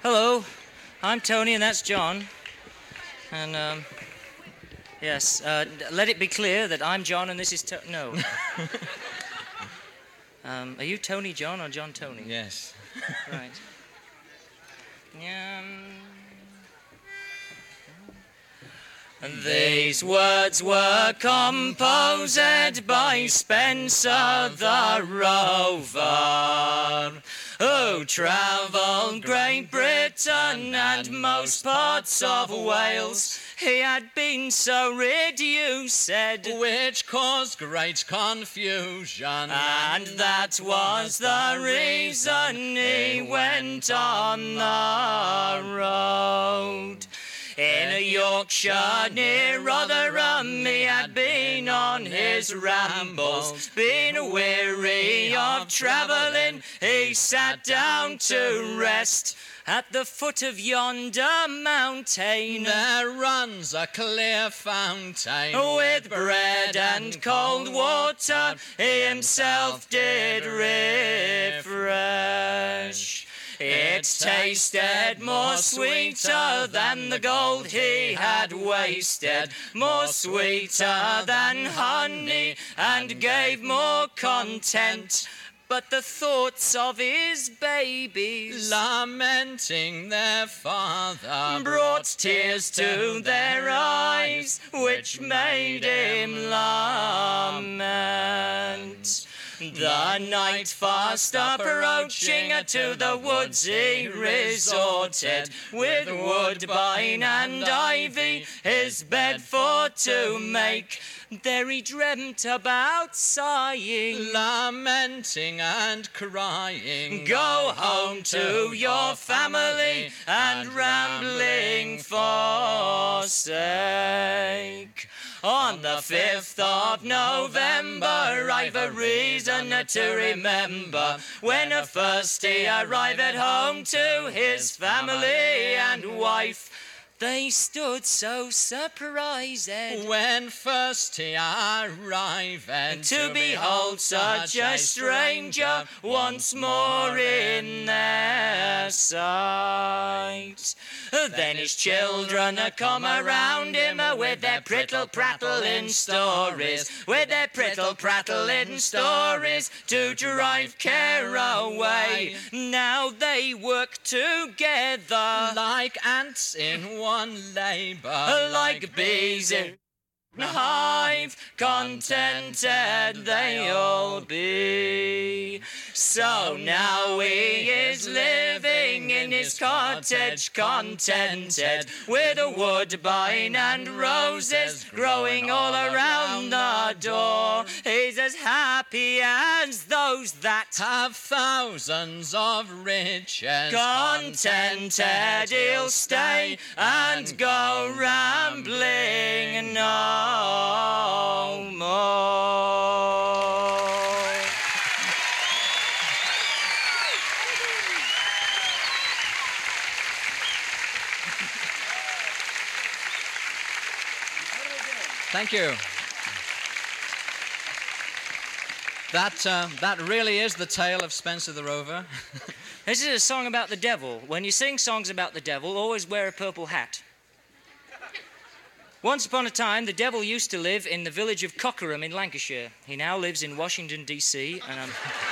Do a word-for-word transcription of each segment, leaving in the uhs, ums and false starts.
Hello, I'm Tony and that's John. And, um, yes, uh, let it be clear that I'm John and this is To... No. um, are you Tony John or John Tony? Yes. Right. Um, These words were composed by Spencer the Rover, who travelled Great Britain and most parts of Wales. He had been so rid, you said, which caused great confusion, and that was the reason he went on the road. In Yorkshire near Rotherham he had been on his rambles, been weary of travelling, he sat down to rest. At the foot of yonder mountain there runs a clear fountain, with bread and cold water he himself did refresh. It tasted more sweeter than the gold he had wasted, more sweeter than honey, and gave more content. But the thoughts of his babies, lamenting their father, brought tears to their eyes, which made him lament. The night fast approaching, to the woods he resorted, with woodbine and ivy his bed for to make. There he dreamt about sighing, lamenting and crying, go home to your family and rambling forsake. On the fifth of November I've a reason to remember, when first he arrived at home to his family and wife. They stood so surprised when first he arrived to, to behold such a stranger once more in their sight. Then his children come around him with their prittle prattling stories, with their prittle prattling stories to drive care away. Now they work together like ants in one labour, like bees in a hive, contented they all be. So now he is living in his cottage contented, with a woodbine and roses growing all around the door. He's as happy as those that have thousands of riches. Contented he'll stay and go rambling no more. Thank you. That, uh, that really is the tale of Spencer the Rover. This is a song about the devil. When you sing songs about the devil, always wear a purple hat. Once upon a time, the devil used to live in the village of Cockerham in Lancashire. He now lives in Washington, D C, and I'm...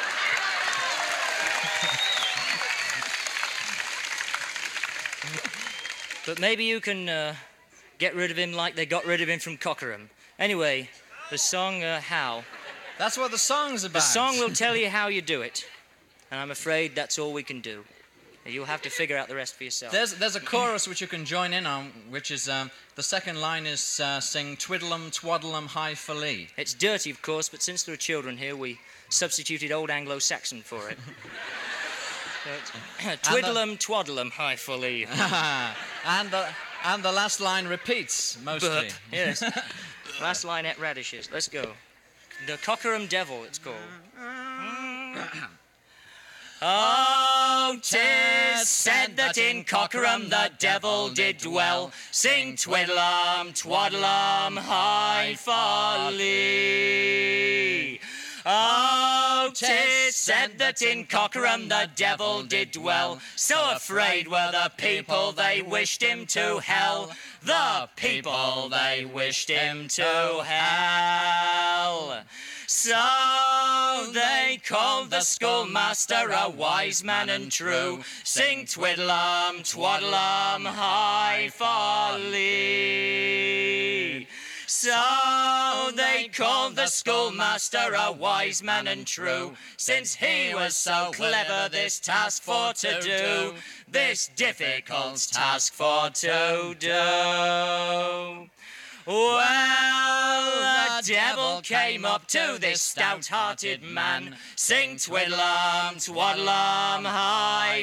But maybe you can uh, get rid of him like they got rid of him from Cockerham. Anyway, the song, uh, How. That's what the song's about. The song will tell you how you do it. And I'm afraid that's all we can do. You'll have to figure out the rest for yourself. There's, there's a chorus which you can join in on, which is, um, the second line is uh, sing Twiddlem, Twaddlem, Hi for Lee. It's dirty, of course, but since there are children here, we substituted Old Anglo-Saxon for it. So Twiddlem, Twaddlem, Hi for Lee. and, the, and the last line repeats, mostly. Burp, yes. Last line at radishes. Let's go. The Cockerham Devil, it's called. Oh, 'tis said that in Cockerham the devil did dwell. Sing twiddlum, twaddlum, hi for lee. Oh, 'tis said that in Cockerham the devil did dwell, so afraid were the people they wished him to hell. The people they wished him to hell. So they called the schoolmaster a wise man and true. Sing twiddle-um, twaddle-um, hi folly. So they called the schoolmaster a wise man and true, since he was so clever this task for to do, this difficult task for to do. Well, the devil came up to this stout-hearted man. Sing twiddle-um, twaddle-um, hi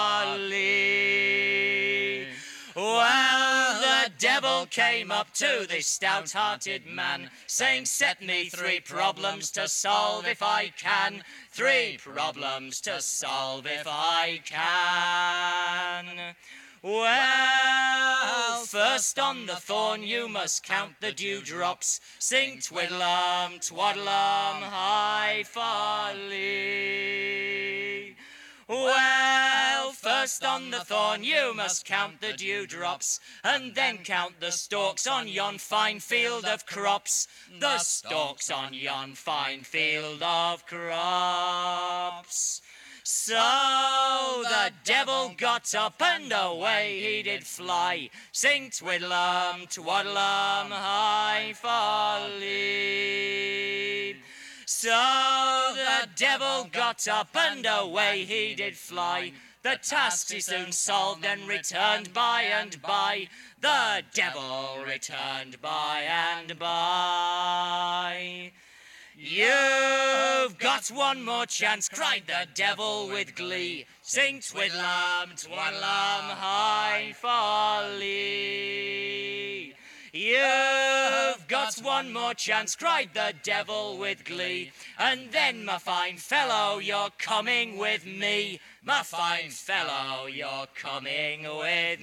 folly. Well, the devil came up to this stout-hearted man, saying, set me three problems to solve if I can. Three problems to solve if I can. Well, first on the thorn you must count the dewdrops. Sing twiddle-um, twaddle-um, hi folly. Well, first on the thorn you must count the dewdrops, and then count the stalks on yon fine field of crops. The stalks on yon fine field of crops. So the devil got up and away he did fly. Sing twiddle-um, twaddle-um, hi folly. So the devil got up and away he did fly. The task he soon solved and returned by and by. The devil returned by and by. You've got one more chance, cried the devil with glee. Sing twiddle-um, twaddle-um, hi folly. You've got one more chance, cried the devil with glee. And then, my fine fellow, you're coming with me. My fine fellow, you're coming with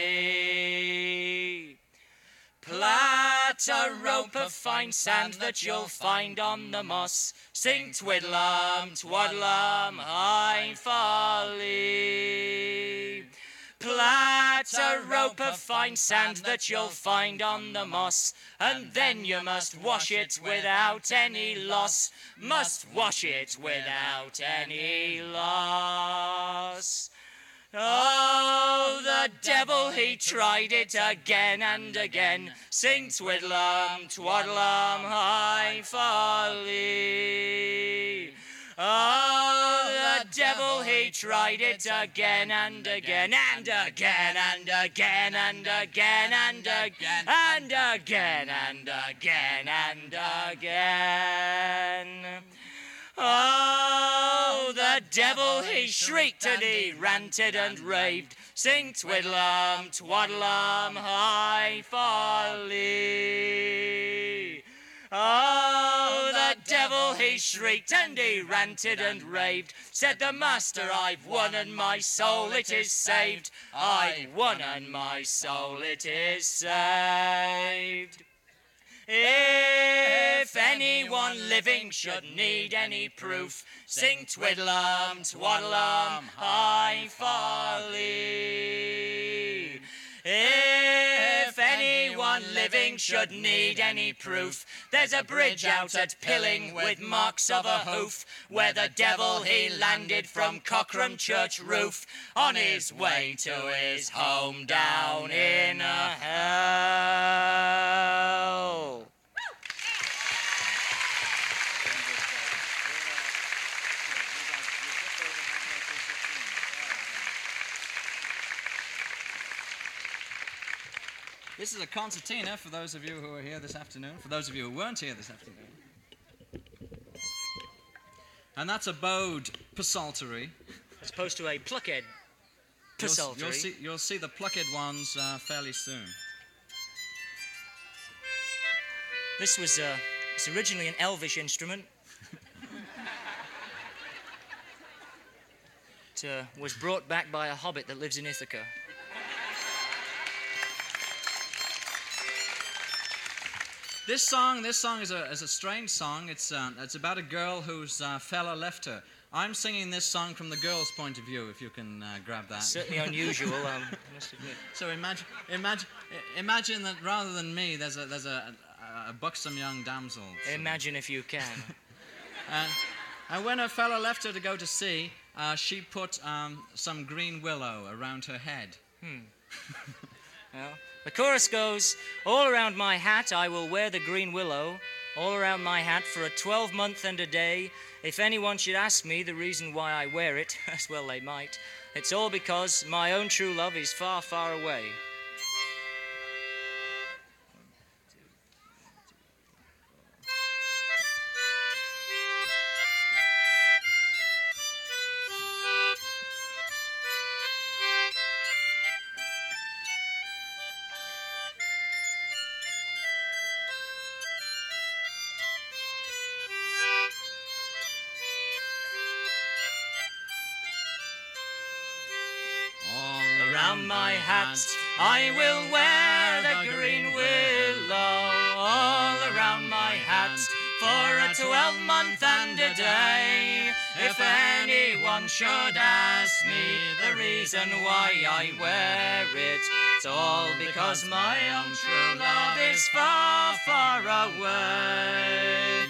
me. Plait a rope of fine sand that you'll find on the moss. Sing twiddle-um, twaddle-um, hi folly. Plait a rope of fine sand that you'll find on the moss, and then you must wash it without any loss. Must wash it without any loss. Oh, the devil, he tried it again and again. Sing twiddle-um, twaddle-um, hi folly. Oh, the devil, he tried it again and again and again and again and again and again and again and again and again. Oh, the devil, he shrieked and he ranted and raved. Sing twiddle-um, twaddle-um, hi folly. Oh, the devil, he shrieked and he ranted and raved. Said the master, I've won and my soul it is saved. I've won and my soul it is saved. If anyone living should need any proof, sing twiddle-um, twaddle-um, hi folly. If anyone living should need any proof, there's a bridge out at Pilling with marks of a hoof, where the devil he landed from Cockerham church roof, on his way to his home down in a hell. This is a concertina for those of you who are here this afternoon, for those of you who weren't here this afternoon. And that's a bowed psaltery. As opposed to a plucked psaltery. You'll, you'll, see, you'll see the plucked ones uh, fairly soon. This was uh, it's originally an elvish instrument. It uh, was brought back by a hobbit that lives in Ithaca. This song, this song is a, is a strange song. It's, uh, it's about a girl whose uh, fella left her. I'm singing this song from the girl's point of view, if you can uh, grab that. Certainly unusual, um, I must admit. So imagine, imagine, imagine that rather than me, there's a, there's a, a, a buxom young damsel. So. Imagine if you can. and, and when her fella left her to go to sea, uh, she put um, some green willow around her head. Hmm. Well, the chorus goes, all around my hat I will wear the green willow, all around my hat for a twelve month and a day. If anyone should ask me the reason why I wear it, as well they might, it's all because my own true love is far, far away. Around my hat I will wear the green willow, all around my hat for a twelve month and a day. If anyone should ask me the reason why I wear it, it's all because my own true love is far, far away.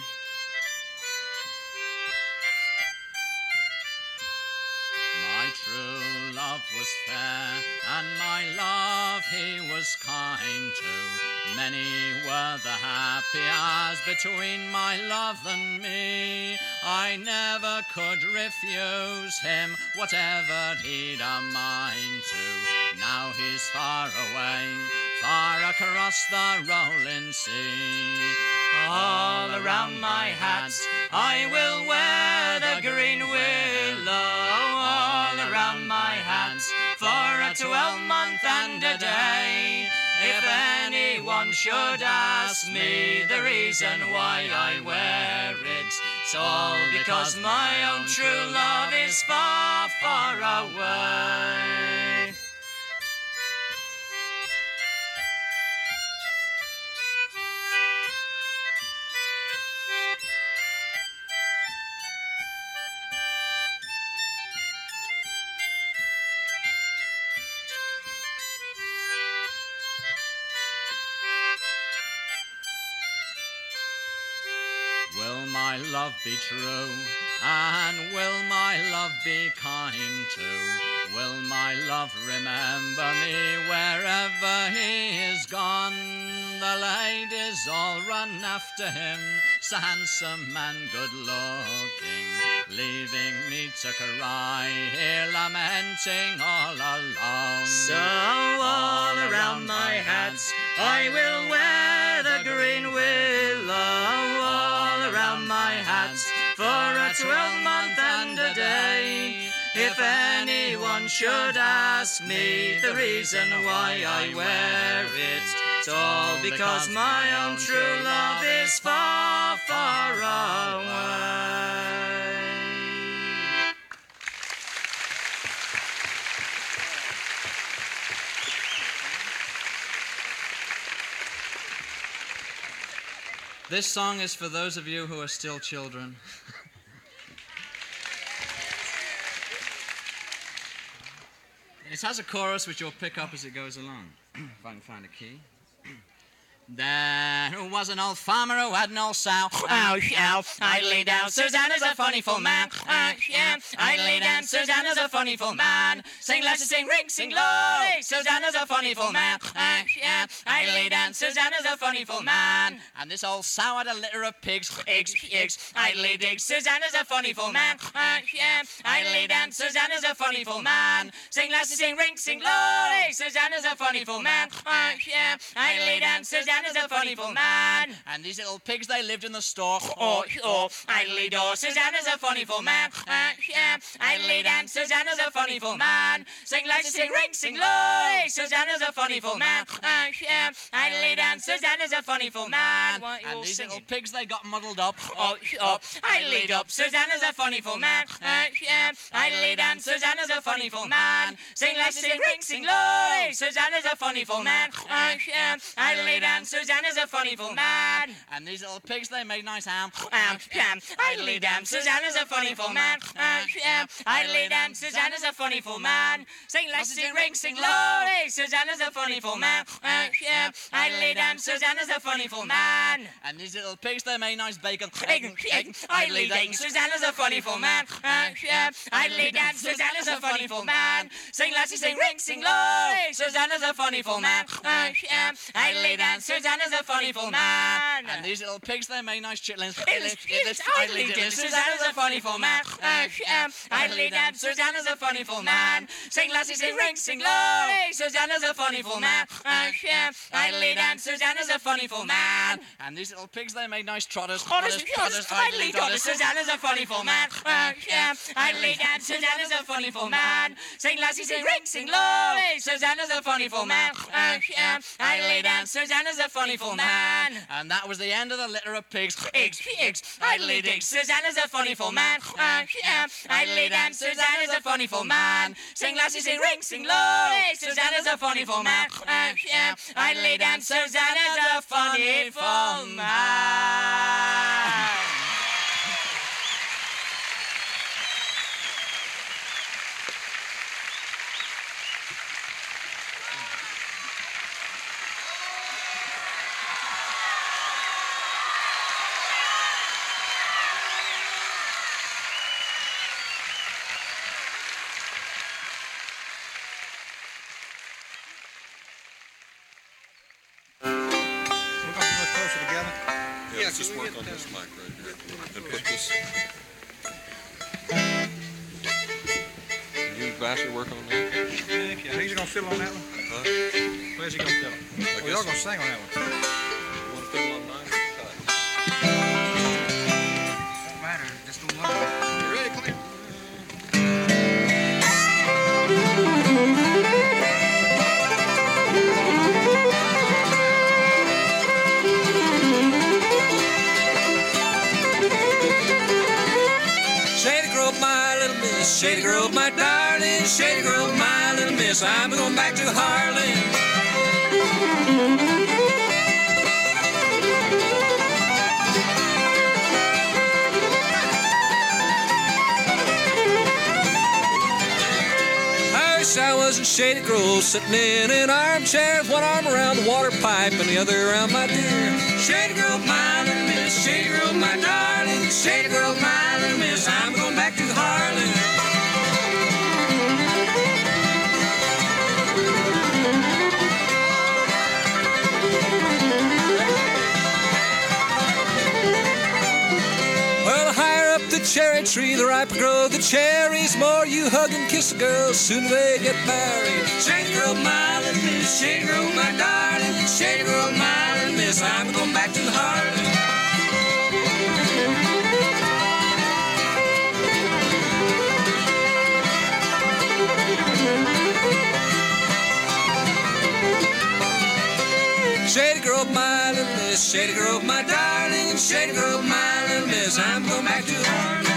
My true love was fair, and my love he was kind to. Many were the happy hours between my love and me. I never could refuse him, whatever he'd a mind to. Now he's far away, far across the rolling sea. All around my hat I will wear the green willow, all around my hat for a twelve month and a day. If anyone should ask me the reason why I wear it, it's all because my own true love is far, far away. Will my love be true, and will my love be kind too? Will my love remember me wherever he is gone? The ladies all run after him, so handsome and good looking, leaving me to cry here lamenting all alone. So all around my hat I will wear the green willow, all around my hat for a twelve month and a day. If anyone should ask me the reason why I wear it, it's all because my own true love is far, far away. This song is for those of you who are still children. It has a chorus which you'll pick up as it goes along, if I can find a key. There was an old farmer who had an old sow. Ow, ow, I lay down, Susanna's a funny full man. Uh, yeah, I lay down, Susanna's a funny full man. Sing lassie, sing ring, sing low, Susanna's a funny full man. Uh, yeah, I lay down, Susanna's a funny full man. And this old sow had a litter of pigs. Eggs, eggs, I lay dig, Susanna's a funny full man. Uh, yeah, I lay down, Susanna's a funny full man. Sing lassie, sing ring, sing low, Susanna's a funny full man. Uh, yeah, I lay down, Susanna's a funny full man. And these little pigs, they lived in the store. Oh, oh, idly door, Susanna's a funny full man. Uh, yeah, idly dance, Susanna's a funny full man. Sing like sing ring, sing low, Susanna's a funny full man. Uh, yeah, idly dance, Susanna's a funny full man. And these little pigs, they got muddled up. Oh, oh, idly up, Susanna's a funny full man. Uh, yeah, idly dance, Susanna's a funny full man. Sing like sing ring, sing low, Susanna's a funny full man. Uh, yeah, idly dance, Susanna's a funny full man. And these little pigs, they made nice ham. Um, um, idly damn, Susanna's a funny full man. Um, um, idly damn, Susanna's a funny full man. Sing less, sing ring, sing low. Hey, Susanna's a funny full man. Um, um, idly damn, Susanna's a funny full man. And these little pigs, they made nice bacon. Egg, egg, idly damn, Susanna's a funny full man. Um, um, idly damn, Susanna's a funny full man. Sing lassie, sing ring, sing low. Hey, Susanna's a funny full man. Um, um, idly damn, Susanna's a funny full man. And these little pigs, they made nice chitlins. Idlis, idlis, idly dim, Susanna's a funny full man. Uh, um, idly damn, Susanna's a funny full man. Sing lassie, sing ring, sing low. Hey, Susanna's a funny full man. Uh, um, idly damn, Susanna's a funny full man. And these little pigs, they made nice trotters. Trotters, trotters, idly trotters, Susanna's a funny full man. Uh, um, idly damn, Susanna's a funny full man. Sing lassie, sing ring, sing low. Hey, Susanna's a funny full man. Uh, um, idly damn, Susanna's a funny full man. And that was the end of the litter of pigs. Eggs, eggs, idly digs, Susanna's a funny full man. Uh, um, idly damn, Susanna's a funny full man. Sing lassie, sing ring, sing low. Hey, Susanna's a funny full man. Uh, um, idly damn, Susanna's a funny full man. Yeah, just work on this mic right here and put this. Can you Basher work on that? Yeah, who's gonna fill on that one? Huh? Where's he gonna fill? I Well, y'all gonna sing on that one. You want to fill on mine? Don't matter, just don't matter. You ready, Clint? Shady Grove, my little miss. Shady Grove, my darling. Shady Grove, my little miss. I'm going back to Harlan. I wish I was in Shady Grove, sitting in an armchair with one arm around the water pipe and the other around my dear. Shady Grove, my little miss. Shady Grove, my darling. Shady Grove, my little miss. I'm going back to Harlan. Well, the higher up the cherry tree, the riper grow the cherries. The more you hug and kiss a girl, sooner they get married. Shady Grove, my little miss. Shady Grove, my darling. Shady Grove, my little miss. I'm going back to Harlan. Shady Grove, my little miss. Shady Grove, my darling. Shady Grove, my little miss. I'm going back to Harlan.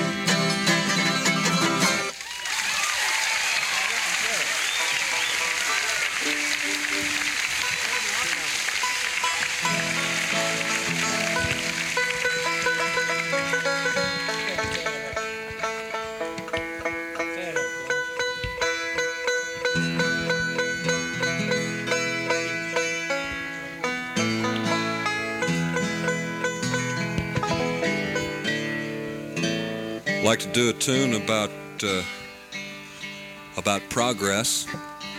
I'd like to do a tune about uh, about progress.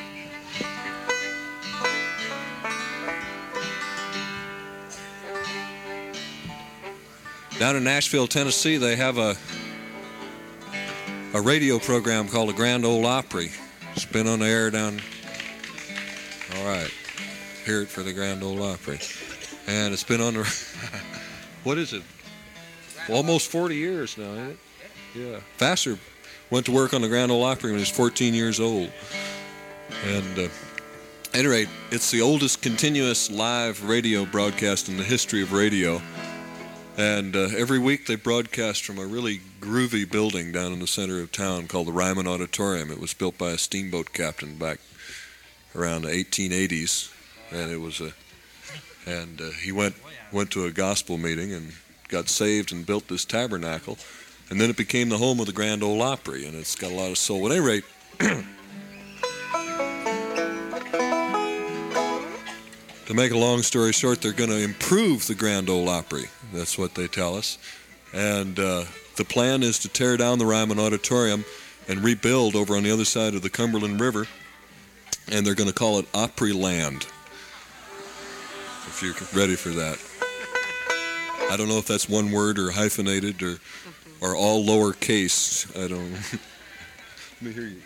Down in Nashville, Tennessee, they have a a radio program called the Grand Ole Opry. It's been on the air down. All right, hear it for the Grand Ole Opry, and it's been on the. What is it? Almost forty years now, ain't it? Yeah. Vassar went to work on the Grand Ole Opry when he was fourteen years old. And uh, at any rate, it's the oldest continuous live radio broadcast in the history of radio. And uh, every week they broadcast from a really groovy building down in the center of town called the Ryman Auditorium. It was built by a steamboat captain back around the eighteen eighties. And it was a And uh, he went went to a gospel meeting and got saved and built this tabernacle. And then it became the home of the Grand Ole Opry, and it's got a lot of soul. At any rate, to make a long story short, they're going to improve the Grand Ole Opry. That's what they tell us. And uh, the plan is to tear down the Ryman Auditorium and rebuild over on the other side of the Cumberland River. And they're going to call it Opryland, if you're ready for that. I don't know if that's one word or hyphenated or or all lowercase. I don't know. Let me hear you.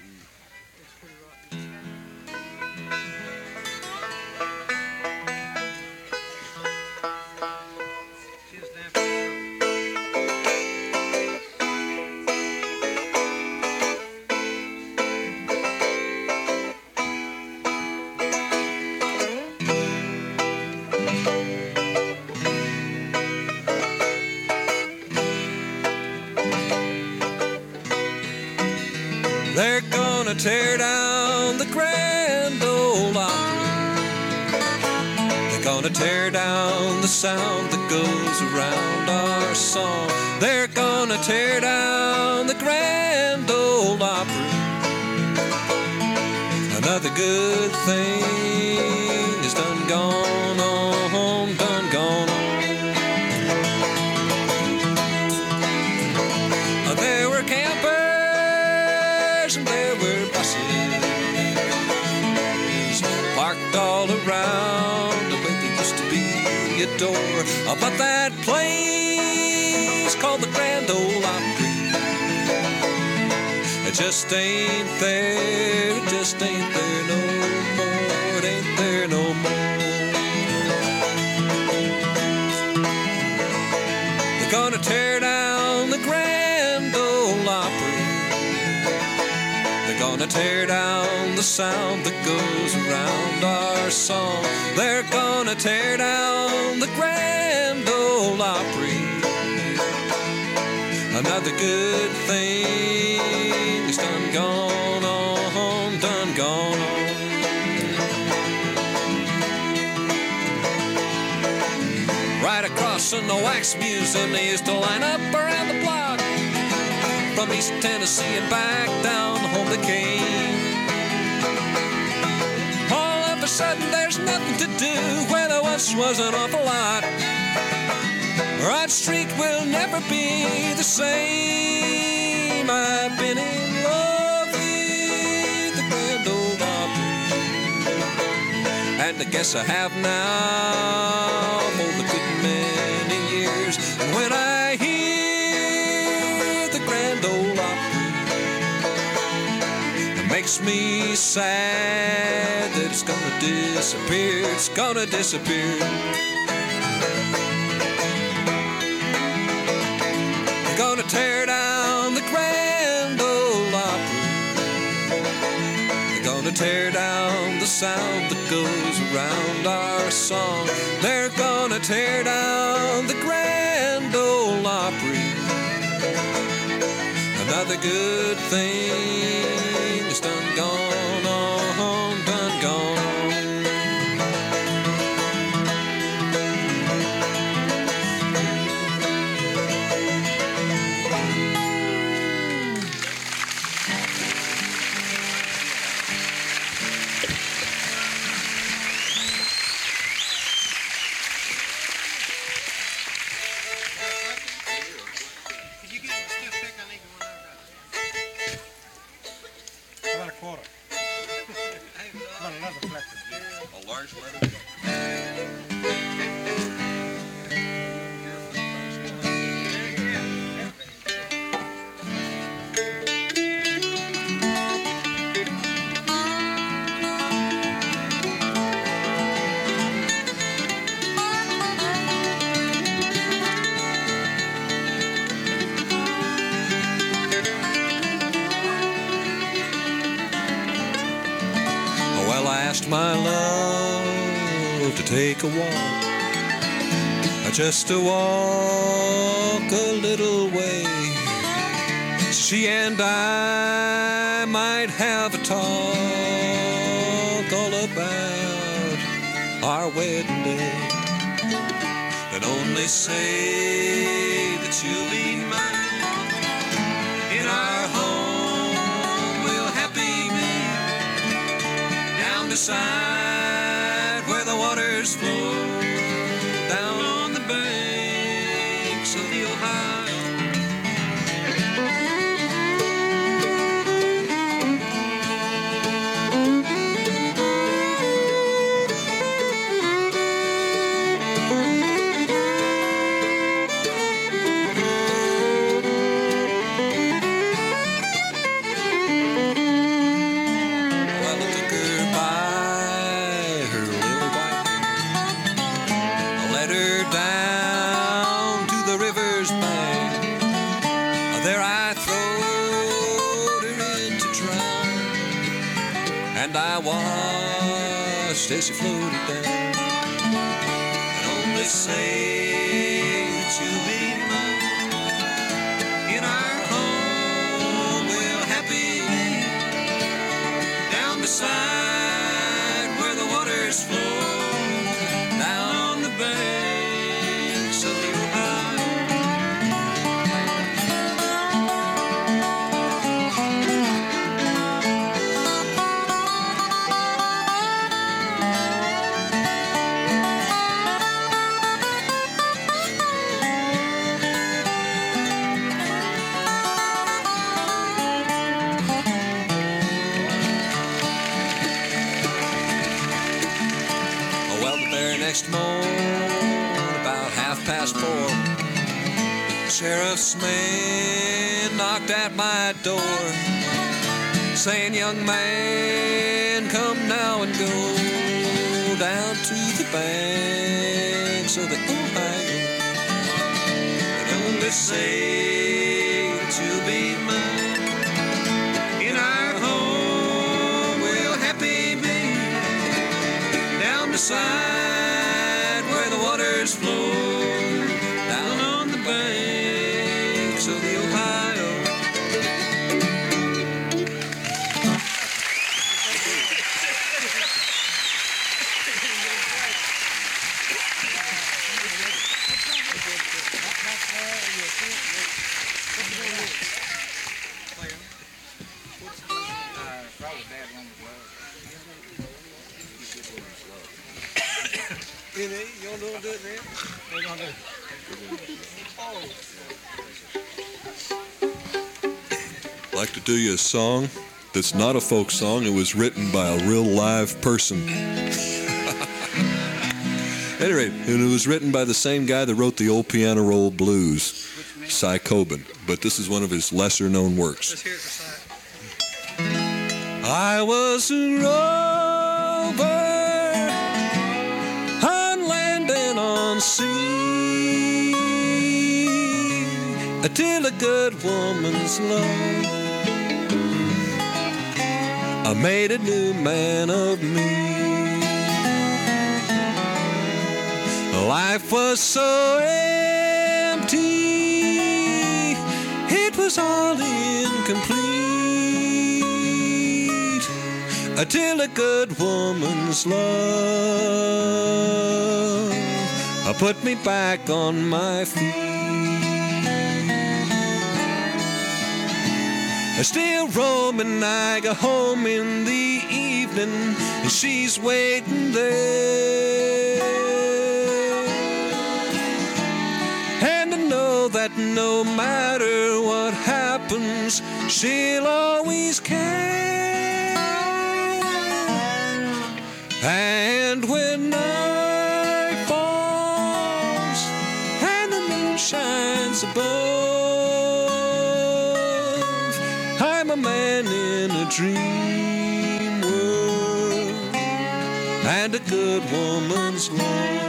They're gonna tear down the Grand Ole Opry. They're gonna tear down the sound that goes around our song. They're gonna tear down the Grand Ole Opry. Another good thing is done gone on, done gone on. There were campers and there were buses parked all around the way there used to be a door. Oh, but that place called the Grand Ole Opry, it just ain't there, it just ain't there no more, it ain't there no more. They're gonna tear down the Grand Ole Opry. They're gonna tear down the sound that goes around our song. They're gonna tear down the Grand Ole Opry. Another good thing is done gone on, done gone on. Right across from the Wax Museum, they used to line up around the block. From East Tennessee and back down home they came. All of a sudden there's nothing to do where there once was an awful lot. Broad Street will never be the same. I've been in love with the Grand Ole Opry, and I guess I have now for a good many years. And when I hear the Grand Ole Opry, it makes me sad that it's gonna disappear. It's gonna disappear. They're gonna tear down the Grand Ole Opry. They're gonna tear down the sound that goes around our song. They're gonna tear down the Grand Ole Opry. Another good thing is done gone on, done gone on. How about a quarter? How about another collector? A large letter? Well, I asked my love to take a walk, just to walk a little way. She and I might have a talk all about our wedding day. then only say that you'll be mine. In our home we'll happy be, down beside where the waters flow, down on the banks of the Ohio. And I watched as she floated down, and only say that you'll be mine. In our home we'll happy be, down beside where the waters flow, down on the banks of the Ohio. Next morning, about half past four, the sheriff's man knocked at my door, saying, "Young man, come now and go down to the banks of the Ohio, and only say that you'll be mine. In our home we'll happy be, down beside flow, down on the banks of the Ohio." You know, you don't do it now? What you gonna do? I'd like to do you a song that's not a folk song. It was written by a real live person. At any rate, and it was written by the same guy that wrote the old Piano Roll Blues, Cy Coben. But this is one of his lesser-known works. Let's hear it for Cy. I was a rover, on sea, till a good woman's love I made a new man of me. Life was so empty, it was all incomplete, till a good woman's love I put me back on my feet. I still roaming, I go home in the evening, and she's waiting there. And I know that no matter what happens, she'll always care. And when night falls and the moon shines above, I'm a man in a dream world and a good woman's love.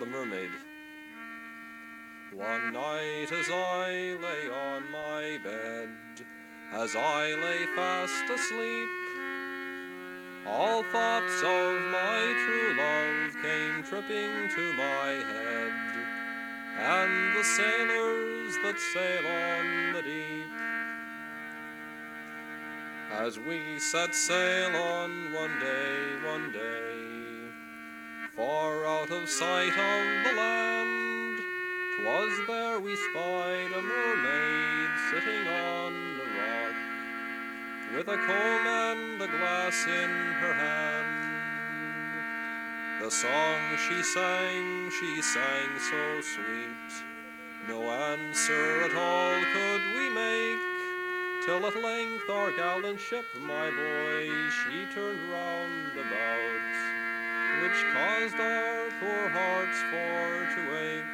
the Mermaid. One night as I lay on my bed, as I lay fast asleep, all thoughts of my true love came tripping to my head, and the sailors that sail on the deep. As we set sail on one day, one day, far out of sight of the land, 'twas there we spied a mermaid sitting on the rock, with a comb and a glass in her hand. The song she sang, she sang so sweet, no answer at all could we make, till at length our gallant ship, my boy, she turned round about, which caused our poor hearts for to ache.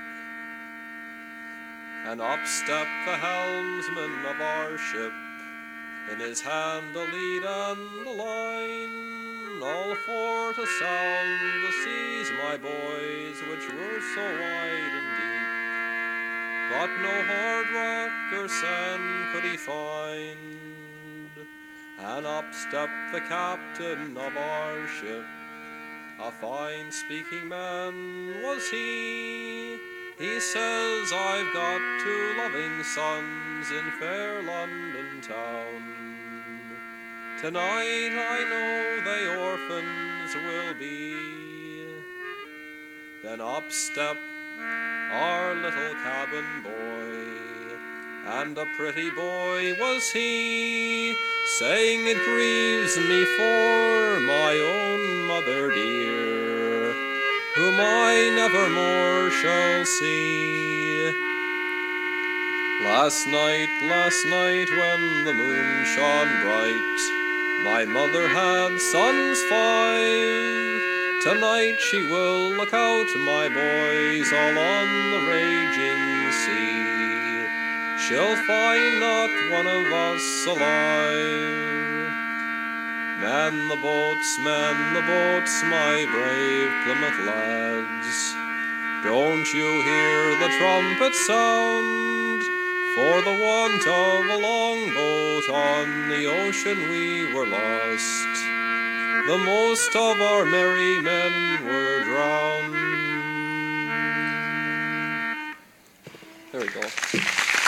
And up stepped the helmsman of our ship, in his hand a lead and a line, all for to sound the seas, my boys, which were so wide and deep. But no hard rock or sand could he find, and up stepped the captain of our ship. A fine speaking man was he. He says, I've got two loving sons in fair London town. Tonight I know they orphans will be. Then up stepped our little cabin boy, and a pretty boy was he, saying, it grieves me for my own mother dear, whom I never more shall see. Last night, last night, when the moon shone bright, my mother had sons five. Tonight she will look out, my boys, all on the raging sea. She'll find not one of us alive. Man the boats, man the boats, my brave Plymouth lads. Don't you hear the trumpet sound? For the want of a longboat on the ocean we were lost. The most of our merry men were drowned. There we go.